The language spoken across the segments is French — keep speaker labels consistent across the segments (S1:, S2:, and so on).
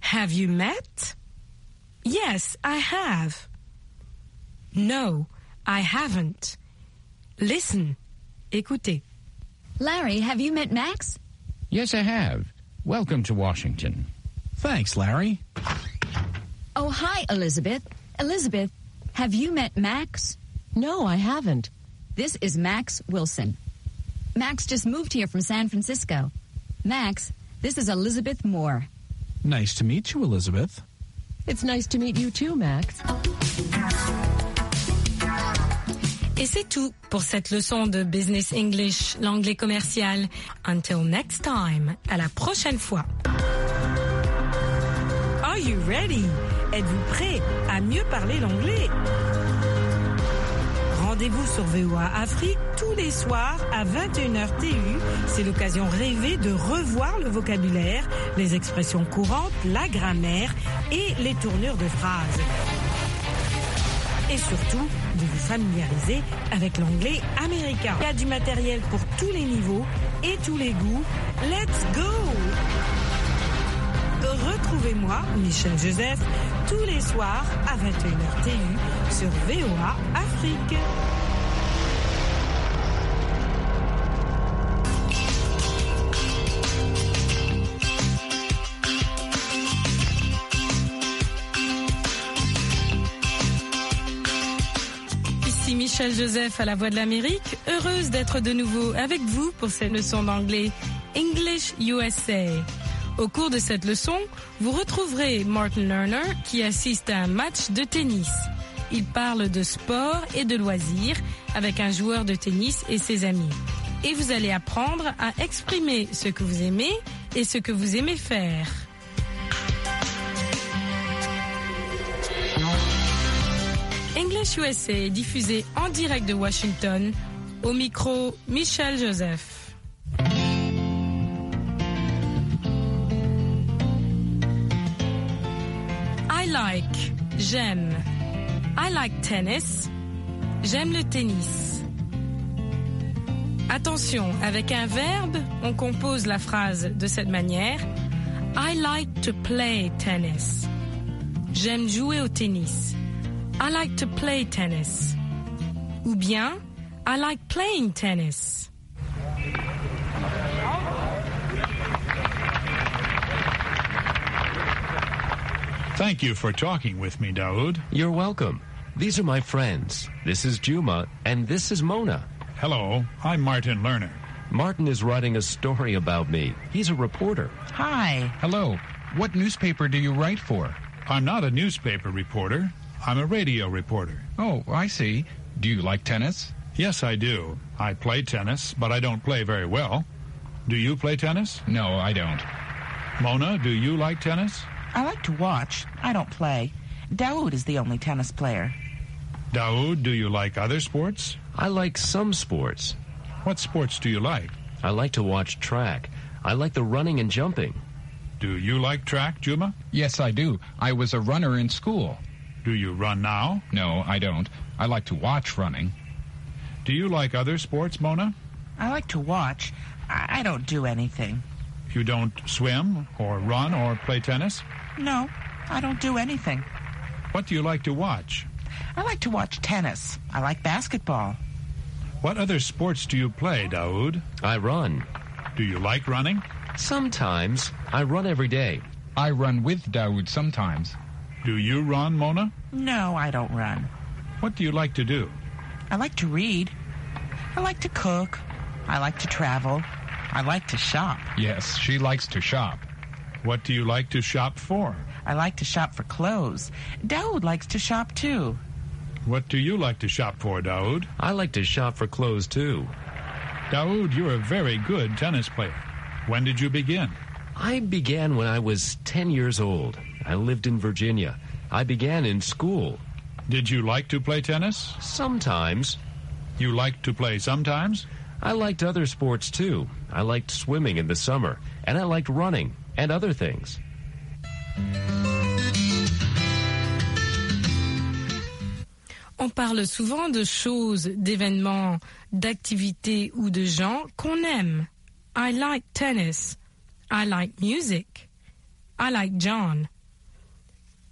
S1: Have you met? Yes, I have. No, I haven't. Listen. Écoutez.
S2: Larry, have you met Max?
S3: Yes, I have. Welcome to Washington.
S4: Thanks, Larry.
S2: Oh, hi, Elizabeth. Elizabeth, have you met Max?
S5: No, I haven't.
S2: This is Max Wilson. Max just moved here from San Francisco. Max, this is Elizabeth Moore.
S4: Nice to meet you, Elizabeth.
S5: It's nice to meet you too, Max.
S1: Et c'est tout pour cette leçon de Business English, l'anglais commercial. Until next time, à la prochaine fois. Are you ready? Êtes-vous prêt à mieux parler l'anglais? Rendez-vous sur VOA Afrique tous les soirs à 21h TU. C'est l'occasion rêvée de revoir le vocabulaire, les expressions courantes, la grammaire et les tournures de phrases. Et surtout, de vous familiariser avec l'anglais américain. Il y a du matériel pour tous les niveaux et tous les goûts. Let's go! Retrouvez-moi, Michel Joseph, tous les soirs à 21h TU sur VOA Afrique. Ici Michel Joseph à la Voix de l'Amérique, heureuse d'être de nouveau avec vous pour cette leçon d'anglais English USA. Au cours de cette leçon, vous retrouverez Martin Lerner qui assiste à un match de tennis. Il parle de sport et de loisirs avec un joueur de tennis et ses amis. Et vous allez apprendre à exprimer ce que vous aimez et ce que vous aimez faire. English USA est diffusé en direct de Washington. Au micro, Michel Joseph. J'aime. I like tennis. J'aime le tennis. Attention, avec un verbe, on compose la phrase de cette manière. I like to play tennis. J'aime jouer au tennis. I like to play tennis. Ou bien, I like playing tennis.
S6: Thank you for talking with me, Daoud.
S7: You're welcome. These are my friends. This is Juma, and this is Mona.
S6: Hello, I'm Martin Lerner.
S7: Martin is writing a story about me. He's a reporter.
S8: Hi.
S4: Hello. What newspaper do you write for?
S6: I'm not a newspaper reporter. I'm a radio reporter.
S4: Oh, I see. Do you like tennis?
S6: Yes, I do. I play tennis, but I don't play very well. Do you play tennis?
S4: No, I don't.
S6: Mona, do you like tennis?
S8: I like to watch. I don't play. Daoud is the only tennis player.
S6: Daoud, do you like other sports?
S7: I like some sports.
S6: What sports do you like?
S7: I like to watch track. I like the running and jumping.
S6: Do you like track, Juma?
S4: Yes, I do. I was a runner in school.
S6: Do you run now?
S4: No, I don't. I like to watch running.
S6: Do you like other sports, Mona?
S8: I like to watch. I don't do anything.
S6: You don't swim or run or play tennis?
S8: No, I don't do anything.
S6: What do you like to watch?
S8: I like to watch tennis. I like basketball.
S6: What other sports do you play, Daoud?
S7: I run.
S6: Do you like running?
S7: Sometimes. I run every day.
S4: I run with Daoud sometimes.
S6: Do you run, Mona?
S8: No, I don't run.
S6: What do you like to do?
S8: I like to read. I like to cook. I like to travel. I like to shop.
S4: Yes, she likes to shop.
S6: What do you like to shop for?
S8: I like to shop for clothes. Daoud likes to shop too.
S6: What do you like to shop for, Daoud?
S7: I like to shop for clothes too.
S6: Daoud, you're a very good tennis player. When did you begin?
S7: I began when I was 10 years old. I lived in Virginia. I began in school.
S6: Did you like to play tennis?
S7: Sometimes.
S6: You liked to play sometimes?
S7: I liked other sports too. I liked swimming in the summer, and I liked running and other things.
S1: On parle souvent de choses, d'événements, d'activités ou de gens qu'on aime. I like tennis. I like music. I like John.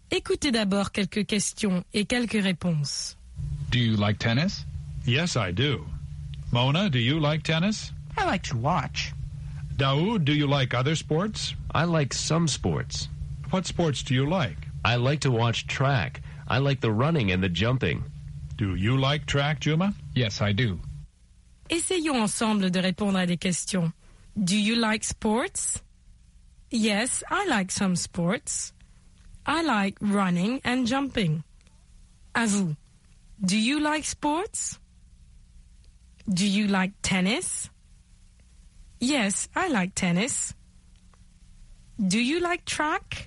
S1: Écoutez d'abord quelques questions et quelques réponses.
S4: Do you like tennis?
S6: Yes, I do. Mona, do you like tennis?
S8: I like to watch.
S6: Daoud, do you like other sports?
S7: I like some sports.
S6: What sports do you like?
S7: I like to watch track. I like the running and the jumping.
S6: Do you like track, Juma?
S4: Yes, I do.
S1: Essayons ensemble de répondre à des questions. Do you like sports? Yes, I like some sports. I like running and jumping. À vous. Do you like sports? Do you like tennis? Yes, I like tennis. Do you like track?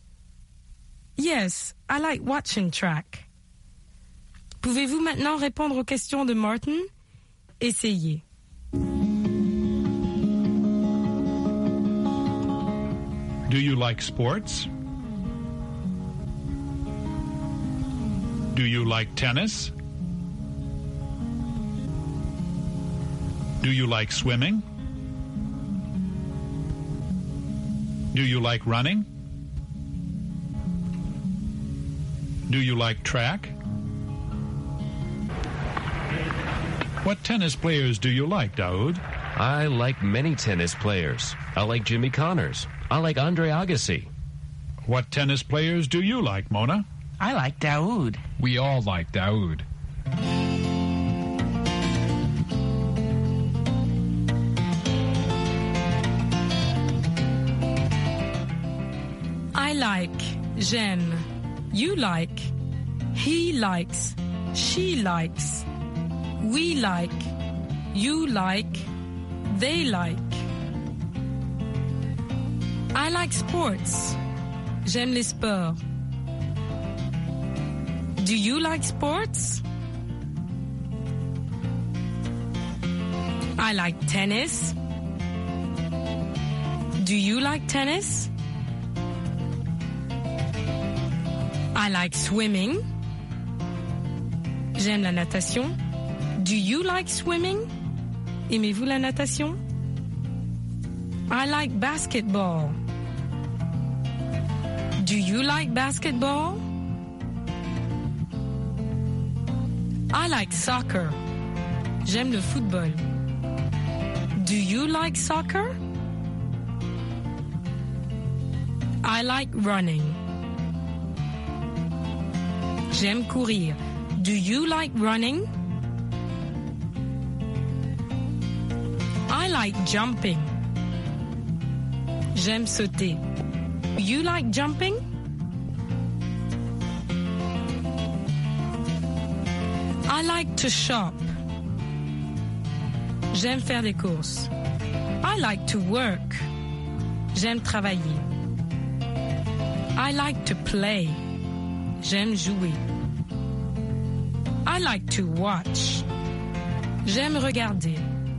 S1: Yes, I like watching track. Pouvez-vous maintenant répondre aux questions de Martin? Essayez.
S6: Do you like sports? Do you like tennis? Do you like swimming? Do you like running? Do you like track? What tennis players do you like, Daoud?
S7: I like many tennis players. I like Jimmy Connors. I like Andre Agassi.
S6: What tennis players do you like, Mona?
S8: I like Daoud.
S4: We all like Daoud.
S1: I like, j'aime, you like, he likes, she likes, we like, you like, they like. I like sports. J'aime les sports. Do you like sports? I like tennis. Do you like tennis? I like swimming. J'aime la natation. Do you like swimming? Aimez-vous la natation? I like basketball. Do you like basketball? I like soccer. J'aime le football. Do you like soccer? I like running. J'aime courir. Do you like running? I like jumping. J'aime sauter. Do you like jumping? I like to shop. J'aime faire des courses. I like to work. J'aime travailler. I like to play. J'aime jouer. I like to watch. J'aime regarder.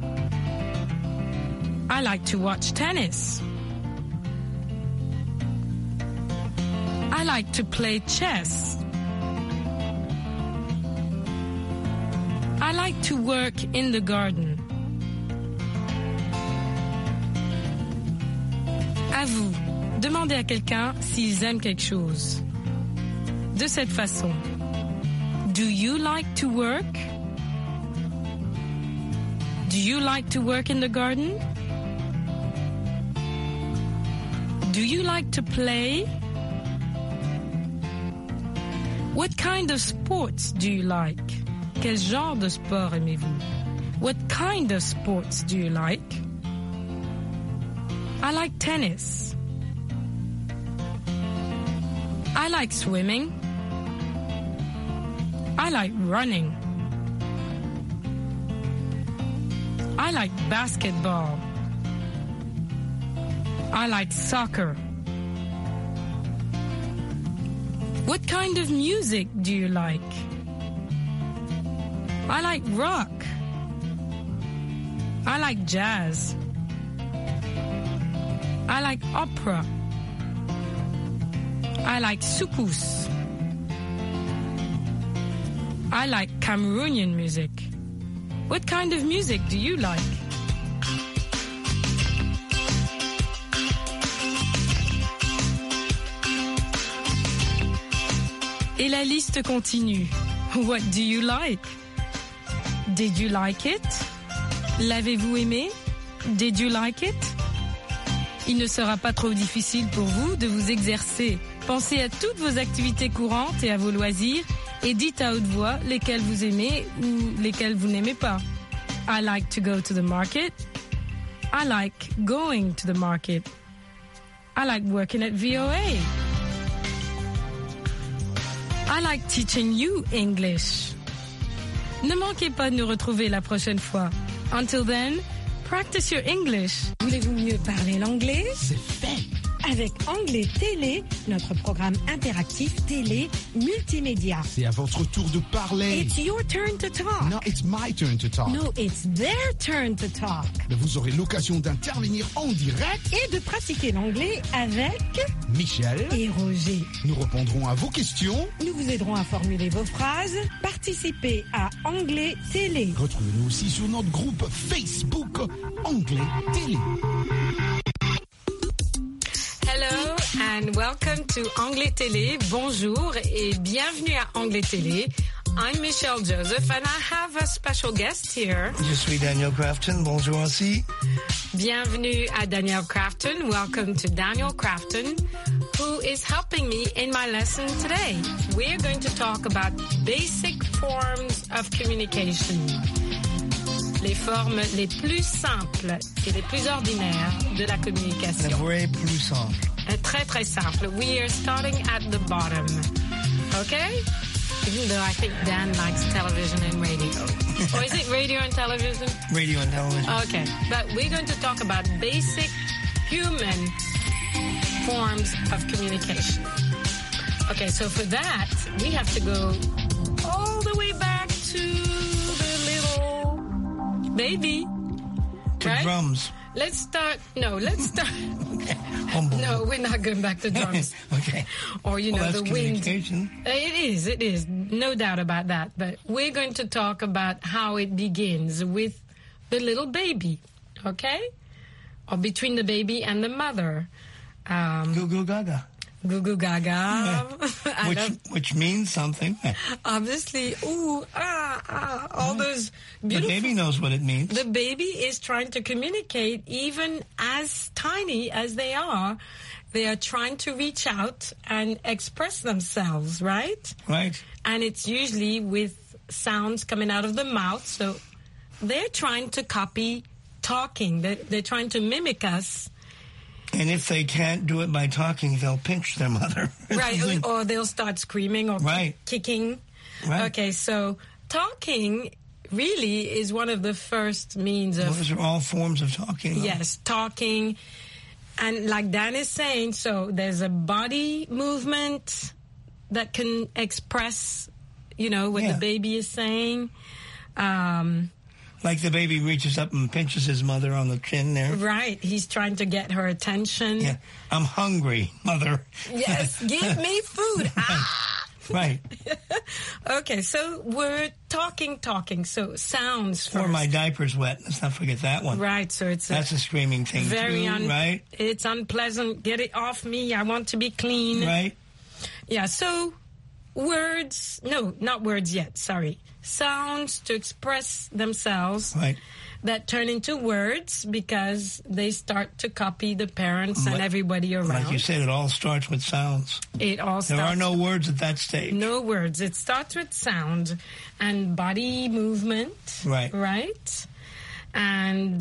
S1: I like to watch tennis. I like to play chess. I like to work in the garden. À vous, demandez à quelqu'un s'ils aiment quelque chose. De cette façon. Do you like to work? Do you like to work in the garden? Do you like to play? What kind of sports do you like? Quel genre de sport aimez-vous? What kind of sports do you like? I like tennis. I like swimming. I like running. I like basketball. I like soccer. What kind of music do you like? I like rock. I like jazz. I like opera. I like soukous. I like Cameroonian music. What kind of music do you like? Et la liste continue. What do you like? Did you like it? L'avez-vous aimé? Did you like it? Il ne sera pas trop difficile pour vous de vous exercer. Pensez à toutes vos activités courantes et à vos loisirs et dites à haute voix lesquelles vous aimez ou lesquelles vous n'aimez pas. I like to go to the market. I like going to the market. I like working at VOA. I like teaching you English. Ne manquez pas de nous retrouver la prochaine fois. Until then, practice your English. Voulez-vous mieux parler l'anglais?
S9: C'est fait.
S1: Avec Anglais Télé, notre programme interactif télé multimédia.
S9: C'est à votre tour de parler.
S1: It's your turn to talk.
S9: No, it's my turn to talk.
S1: No, it's their turn to talk.
S9: Mais vous aurez l'occasion d'intervenir en direct
S1: Et de pratiquer l'anglais avec
S9: Michel
S1: et Roger.
S9: Nous répondrons à vos questions.
S1: Nous vous aiderons à formuler vos phrases. Participez à Anglais Télé.
S9: Retrouvez-nous aussi sur notre groupe Facebook Anglais Télé.
S1: Hello and welcome to Anglais Télé. Bonjour et bienvenue à Anglais Télé. I'm Michelle Joseph and I have a special guest here.
S10: Je suis Daniel Crafton. Bonjour aussi.
S1: Bienvenue à Daniel Crafton. Welcome to Daniel Crafton, who is helping me in my lesson today. We are going to talk about basic forms of communication. Les formes les plus simples et les plus ordinaires de la communication.
S10: Le vrai plus simple.
S1: Très, très simple. We are starting at the bottom. Okay? Even though I think Dan likes television and radio. Or is it radio and television?
S10: Radio and television.
S1: Okay. But we're going to talk about basic human forms of communication. Okay, so for that, we have to go all the way back to the little baby.
S10: To
S1: right?
S10: drums.
S1: Let's start. No,
S10: Okay. Humble.
S1: No, we're not going back to drums.
S10: Okay.
S1: Or, you know,
S10: that's
S1: the wind.
S10: communication.
S1: It is. No doubt about that. But we're going to talk about how it begins with the little baby. Okay? Or between the baby and the mother.
S10: Goo goo gaga.
S1: Goo goo gaga.
S10: Which means something.
S1: Obviously, all those beautiful...
S10: The baby knows what it means.
S1: The baby is trying to communicate, even as tiny as they are. They are trying to reach out and express themselves, right?
S10: Right.
S1: And it's usually with sounds coming out of the mouth. So they're trying to copy talking. They're trying to mimic us.
S10: And if they can't do it by talking, they'll pinch their mother.
S1: Right, or they'll start screaming or kicking.
S10: Right.
S1: Okay, so talking really is one of the first means of...
S10: Those are all forms of talking. Though.
S1: Yes, talking. And like Dan is saying, so there's a body movement that can express, you know, what the baby is saying.
S10: Like the baby reaches up and pinches his mother on the chin there.
S1: Right. He's trying to get her attention.
S10: Yeah. I'm hungry, mother.
S1: Yes. Give me food.
S10: Right.
S1: Okay. So we're talking. So sounds first.
S10: Or my diaper's wet. Let's not forget that one.
S1: Right. So
S10: that's a screaming thing
S1: very
S10: too, right?
S1: It's unpleasant. Get it off me. I want to be clean.
S10: Right.
S1: Yeah. So words. No, not words yet. Sorry. Sounds to express themselves that turn into words because they start to copy the parents and everybody around.
S10: Like you said, it all starts with sounds.
S1: There
S10: are no words at that stage.
S1: No words. It starts with sound and body movement. Right? And,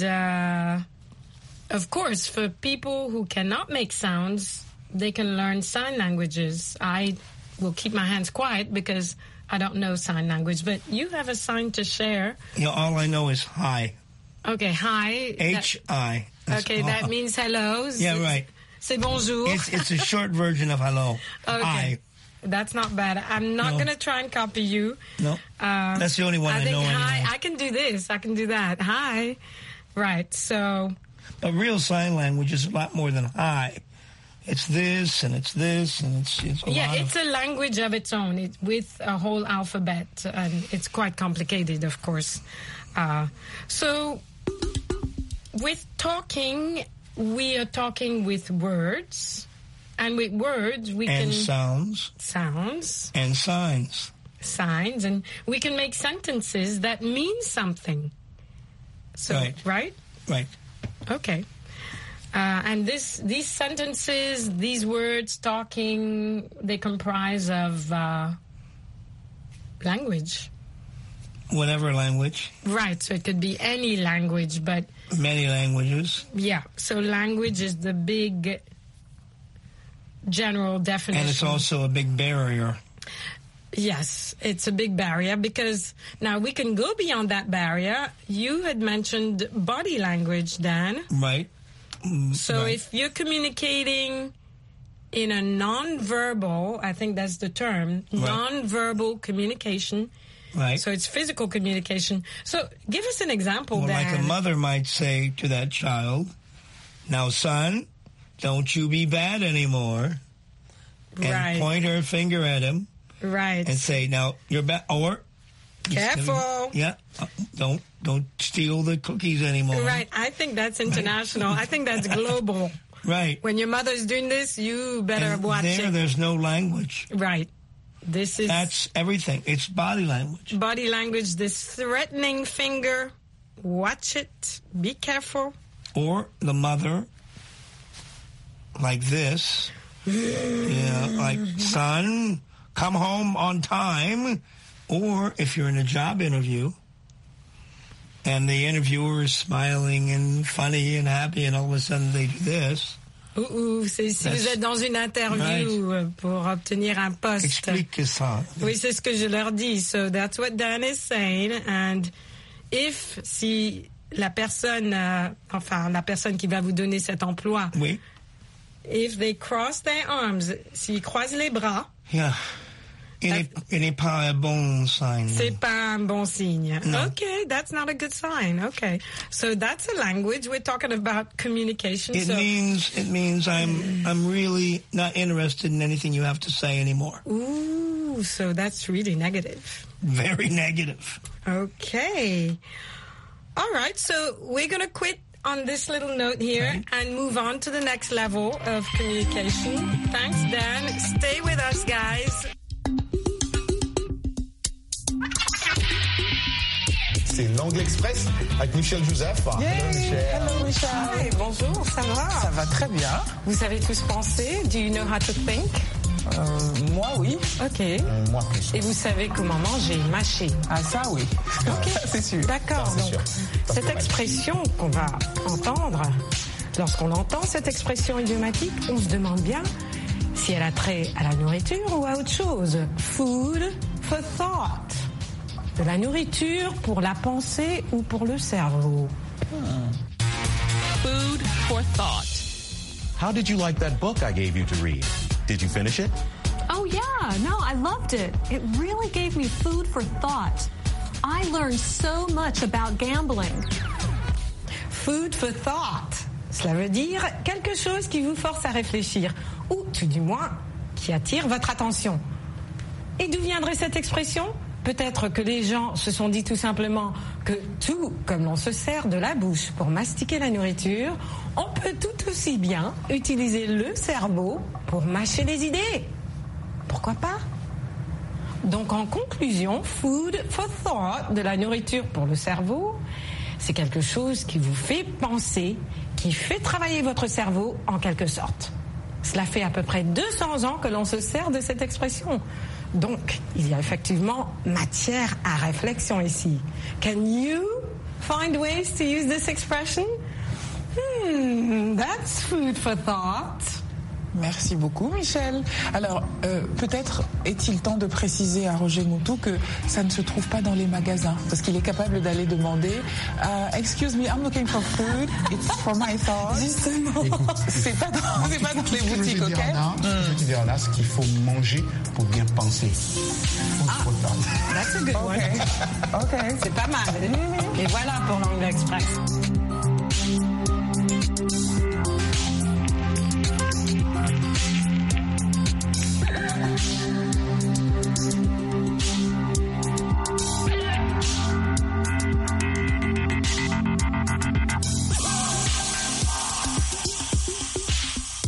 S1: of course, for people who cannot make sounds, they can learn sign languages. I will keep my hands quiet because I don't know sign language, but you have a sign to share.
S10: Yeah, all I know is hi.
S1: Okay, hi.
S10: H-I.
S1: Okay, that means hello.
S10: Yeah, right.
S1: C'est bonjour.
S10: It's a short version of hello.
S1: Okay.
S10: Hi.
S1: That's not bad. I'm not going to try and copy you.
S10: No. That's the only one I know anyway.
S1: Hi, I can do this. I can do that. Hi. Right, so.
S10: But real sign language is a lot more than hi. It's this, and it's this, and it's a lot
S1: it's a language of its own, with a whole alphabet, and it's quite complicated, of course. So, with talking, we are talking with words, And with words, we
S10: and
S1: can...
S10: sounds. And signs.
S1: Signs. And we can make sentences that mean something. So, right?
S10: Right.
S1: Okay. And these sentences, these words, talking, they comprise of language.
S10: Whatever language.
S1: Right. So it could be any language, but...
S10: Many languages.
S1: Yeah. So language is the big general definition.
S10: And it's also a big barrier.
S1: Yes, it's a big barrier because now we can go beyond that barrier. You had mentioned body language, Dan.
S10: Right.
S1: So if you're communicating in a non-verbal, I think that's the term, non-verbal communication.
S10: Right.
S1: So it's physical communication. So give us an example,
S10: Dan. Like a mother might say to that child, now, son, don't you be bad anymore. And point her finger at him.
S1: Right.
S10: And say, now, you're bad. Or...
S1: Careful.
S10: Yeah. Don't steal the cookies anymore.
S1: Right. I think that's international. I think that's global.
S10: Right.
S1: When your mother's doing this, you better watch it.
S10: There's no language.
S1: Right.
S10: That's everything. It's body language.
S1: Body language, this threatening finger. Watch it. Be careful.
S10: Or the mother, like this. Yeah, like, son, come home on time. Or if you're in a job interview and the interviewer is smiling and funny and happy and all of a sudden they do this.
S1: Si vous êtes dans une interview pour obtenir un poste.
S10: Explique ça.
S1: Oui, c'est ce que je leur dis. So that's what Dan is saying. And si la personne, la personne qui va vous donner cet emploi, if they cross their arms, s'ils croisent les bras,
S10: il n'est pas un bon signe.
S1: C'est pas un bon signe.
S10: No.
S1: Okay, that's not a good sign. Okay, so that's a language. We're talking about communication.
S10: It means I'm really not interested in anything you have to say anymore.
S1: Ooh, so that's really negative.
S10: Very negative.
S1: Okay. All right, so we're going to quit on this little note here and move on to the next level of communication. Thanks, Dan. Stay with us, guys.
S11: C'est l'Anglais Express avec Michel Joseph.
S1: Hello, Michel. Hi, bonjour, ça va?
S12: Ça va très bien.
S1: Vous savez tous penser? Do you know how to think?
S12: Moi, oui.
S1: OK.
S11: Moi, plus.
S1: Et vous savez comment manger, mâcher?
S12: Ah, ça, oui.
S1: OK.
S12: C'est sûr.
S1: D'accord.
S11: Ça, c'est
S1: donc,
S11: sûr.
S1: cette expression qu'on va entendre, lorsqu'on entend cette expression idiomatique, on se demande bien si elle a trait à la nourriture ou à autre chose. Food for thought. De la nourriture pour la pensée ou pour le cerveau.
S13: Food for thought.
S11: How did you like that book I gave you to read? Did you finish it?
S14: Oh, yeah. No, I loved it. It really gave me food for thought. I learned so much about gambling.
S1: Food for thought. Cela veut dire quelque chose qui vous force à réfléchir, ou tout du moins qui attire votre attention. Et d'où viendrait cette expression ? Peut-être que les gens se sont dit tout simplement que tout comme l'on se sert de la bouche pour mastiquer la nourriture, on peut tout aussi bien utiliser le cerveau pour mâcher les idées. Pourquoi pas ? Donc en conclusion, food for thought, de la nourriture pour le cerveau, c'est quelque chose qui vous fait penser, qui fait travailler votre cerveau en quelque sorte. Cela fait à peu près 200 ans que l'on se sert de cette expression. Donc, il y a effectivement matière à réflexion ici. Can you find ways to use this expression? That's food for thought.
S12: Merci beaucoup, Michel. Alors, peut-être est-il temps de préciser à Roger Moutou que ça ne se trouve pas dans les magasins, parce qu'il est capable d'aller demander Excuse me, I'm looking for food. It's for my thoughts.
S1: Justement.
S11: Écoute,
S12: c'est pas dans les boutiques, ok?
S11: Ce que tu dis là, c'est qu'il faut manger pour bien penser.
S1: That's a good one.
S12: Ok.
S1: C'est pas mal. Et voilà pour l'Anglais Express.